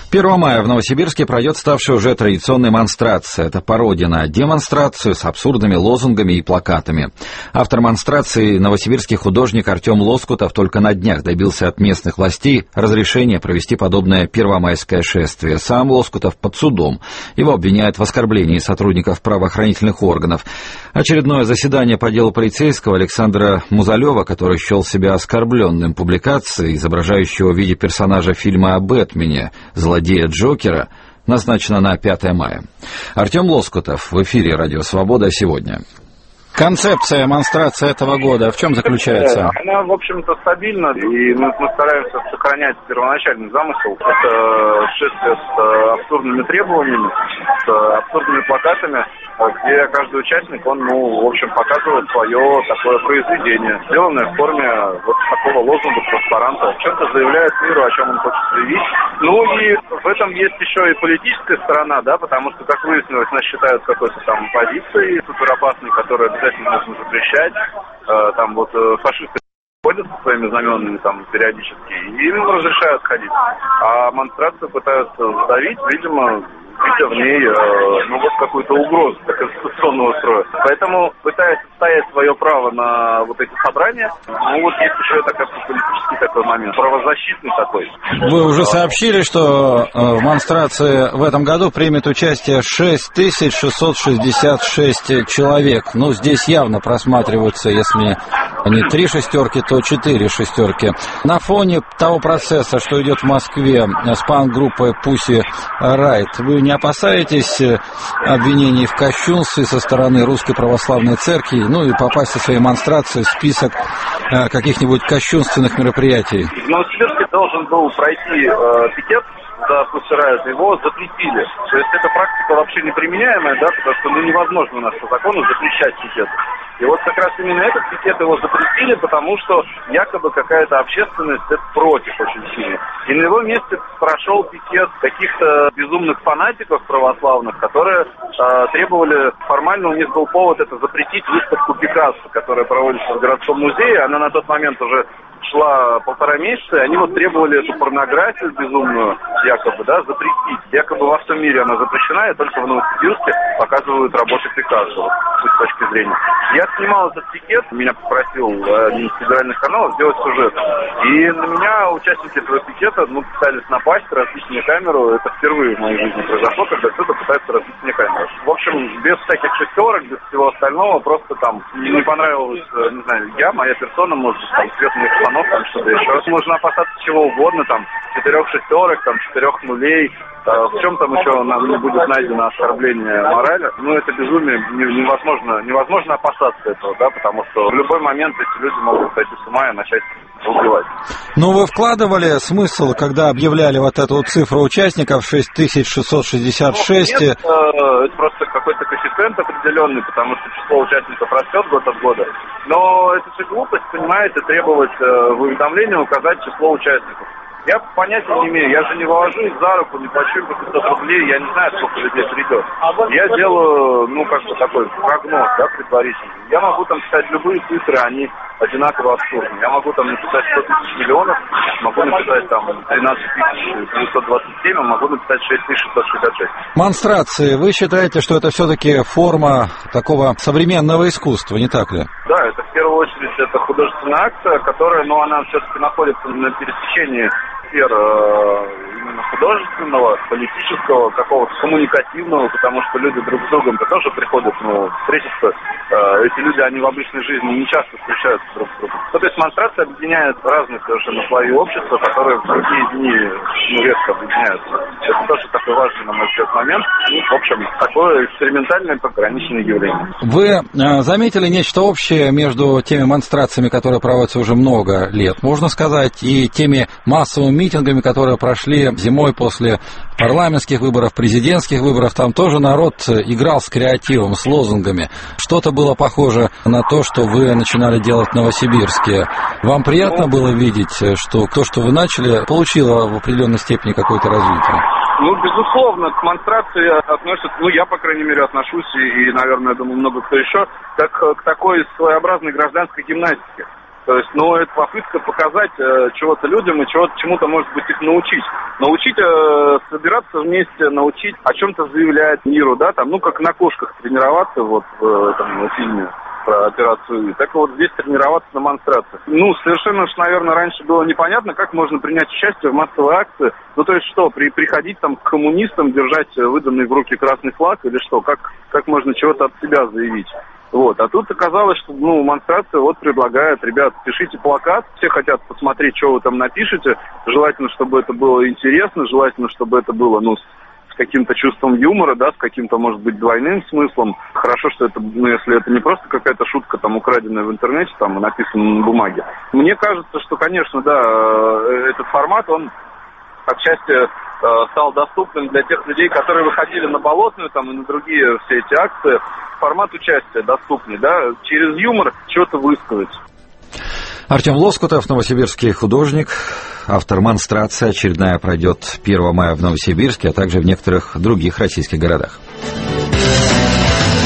1 мая в Новосибирске пройдет ставшая уже традиционной монстрация. Это пародия на демонстрацию с абсурдными лозунгами и плакатами. Автор монстрации, новосибирский художник Артем Лоскутов, только на днях добился от местных властей разрешения провести подобное первомайское шествие. Сам Лоскутов под судом. Его обвиняют в оскорблении сотрудников правоохранительных органов. Очередное заседание по делу полицейского Александра Музалева, который счел себя оскорбленным публикацией, изображающего в виде персонажа фильма о Бэтмене злодея Джокера, назначено на 5 мая. Артем Лоскутов в эфире «Радио Свобода» сегодня. Концепция монстрации этого года в чем заключается? Она, в общем-то, стабильна, и мы стараемся сохранять первоначальный замысел. Это шествие с абсурдными требованиями, с абсурдными плакатами, где каждый участник, он, в общем, показывает свое такое произведение, сделанное в форме вот такого лозунга, транспаранта. Чем-то заявляет миру, о чем он хочет заявить. И в этом есть еще и политическая сторона, да, потому что, как выяснилось, нас считают какой-то там позицией суперопасной, которая обязательно нужно запрещать. Фашисты ходят со своими знаменами там периодически, и им разрешают ходить. А монстрацию пытаются задавить, видимо, видя в ней какую-то угрозу конституционного строя. Поэтому пытается отстоять свое право на вот эти собрания. Есть еще политический такой момент, правозащитный такой. Вы уже сообщили, что в монстрации в этом году примет участие 6666 человек. Здесь явно просматриваются, если не 3 шестерки, то 4 шестерки. На фоне того процесса, что идет в Москве с панк-группой Pussy Riot, вы не опасаетесь обвинений в кощунстве со стороны Русской Православной Церкви, и попасть со своей монстрацией в список каких-нибудь кощунственных мероприятий? В Новосибирске должен был пройти пикет за Pussy Riot, его запретили. То есть эта практика вообще неприменяемая, да, потому что невозможно у нас по закону запрещать пикет. И вот как раз именно этот пикет его запретили, потому что якобы какая-то общественность это против очень сильно. И на его месте прошел пикет каких-то безумных фанатиков православных, которые требовали, формально у них был повод это запретить выставку Пикассо, которая проводится в городском музее. Она на тот момент уже шла 1,5 месяца, и они требовали эту порнографию безумную, якобы, да, запретить. Якобы во всем мире она запрещена, и только в Новосибирске показывают работы Пикассо, с точки зрения. Я снимал этот пикет, меня попросил один из федеральных каналов сделать сюжет. И на меня участники этого пикета, пытались напасть, разбить мне камеру. Это впервые в моей жизни произошло, когда кто-то пытается разбить мне камеру. В общем, без всяких шестерок, без всего остального, просто там не понравилось, не знаю, моя персона, может, там, цвет моих слонов, там, что-то еще. Можно опасаться чего угодно, там, 4 шестерок, там, 4 нулей. В чем там еще нам не будет найдено оскорбление морали? Это безумие, невозможно опасаться этого, да, потому что в любой момент эти люди могут сойти с ума и начать убивать. Вы вкладывали смысл, когда объявляли вот эту цифру участников 6666? Нет, это просто какой-то коэффициент определенный, потому что число участников растет год от года. Но это же глупость, понимаете, требовать в уведомлении указать число участников. Я понятия не имею, я же не вывожу их за руку, не плачу им по 500 рублей, я не знаю, сколько людей придет. Я делаю, такой прогноз, да, предварительный. Я могу там писать любые цифры, они одинаково абсурдны. Я могу там написать 100 тысяч миллионов, могу написать там 13 927, а могу написать 6666. Монстрации, вы считаете, что это все-таки форма такого современного искусства, не так ли? Да, это в первую очередь это художественная акция, которая, она все-таки находится на пересечении сфер именно художественного, политического, какого-то коммуникативного, потому что люди друг с другом тоже приходят, встретиться. Эти люди, они в обычной жизни не часто встречаются друг с другом. То есть монстрация объединяет разные совершенно слои общества, которые в другие дни редко объединяются. Это тоже такой важный, на мой взгляд, момент. В общем, такое экспериментальное пограничное явление. Вы заметили нечто общее между теми монстрациями, которые проводятся уже много лет, можно сказать, и теми массовыми митингами, которые прошли зимой после парламентских выборов, президентских выборов? Там тоже народ играл с креативом, с лозунгами. Что-то было похоже на то, что вы начинали делать в Новосибирске. Вам приятно было видеть, что то, что вы начали, получило в определенной степени какое-то развитие? Безусловно, к монстрации относятся, я, по крайней мере, отношусь, и, наверное, думаю, много кто еще, как к такой своеобразной гражданской гимнастике. То есть, это попытка показать чего-то людям и чему-то, может быть, их научить. Научить собираться вместе, научить о чем-то заявлять миру, да, там, как на кошках тренироваться, вот в этом фильме про операцию «И». Так вот здесь тренироваться на монстрациях. Совершенно уж, наверное, раньше было непонятно, как можно принять участие в массовой акции. То есть что, приходить там к коммунистам, держать выданный в руки красный флаг или что? Как можно чего-то от себя заявить? А тут оказалось, что, монстрация предлагает, ребят, пишите плакат, все хотят посмотреть, что вы там напишете, желательно, чтобы это было интересно, желательно, чтобы это было, с каким-то чувством юмора, да, с каким-то, может быть, двойным смыслом. Хорошо, что это, если это не просто какая-то шутка, там, украденная в интернете, там, и написана на бумаге. Мне кажется, что, конечно, да, этот формат, он отчасти стал доступным для тех людей, которые выходили на Болотную, там, и на другие все эти акции. Формат участия доступнее, да, через юмор что-то высказать. Артем Лоскутов, новосибирский художник, автор «Монстрация». Очередная пройдет 1 мая в Новосибирске, а также в некоторых других российских городах.